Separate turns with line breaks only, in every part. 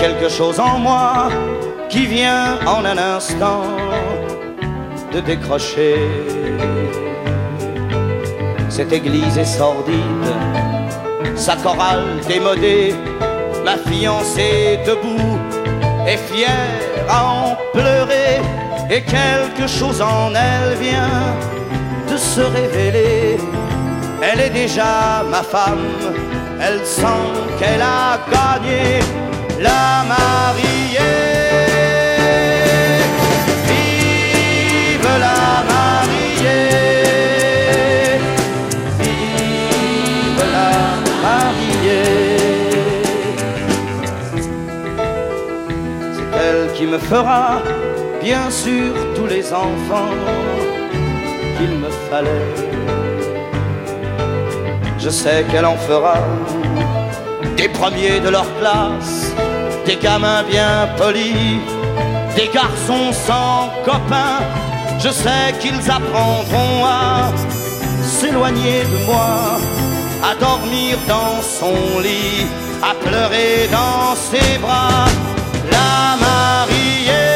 quelque chose en moi qui vient en un instant de décrocher. Cette église est sordide, sa chorale démodée, ma fiancée debout est fière à en pleurer, et quelque chose en elle vient de se révéler. Elle est déjà ma femme, elle sent qu'elle a gagné la mariée. Vive la mariée, vive la mariée. C'est elle qui me fera, bien sûr, tous les enfants qu'il me fallait. Je sais qu'elle en fera des premiers de leur classe, des gamins bien polis, des garçons sans copains. Je sais qu'ils apprendront à s'éloigner de moi, à dormir dans son lit, à pleurer dans ses bras. La mariée,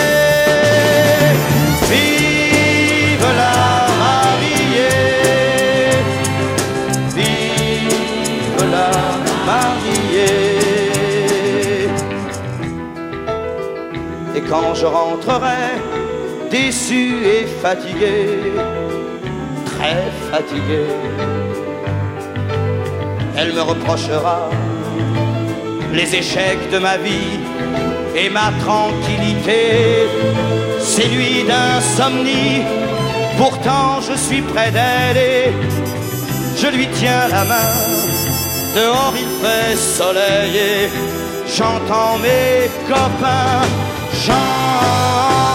vive la mariée, vive la mariée. Et quand je rentrerai, déçu et fatigué, très fatigué, elle me reprochera les échecs de ma vie et ma tranquillité, ces nuits d'insomnie. Pourtant je suis près d'elle et je lui tiens la main. Dehors il fait soleil et j'entends mes copains chanter.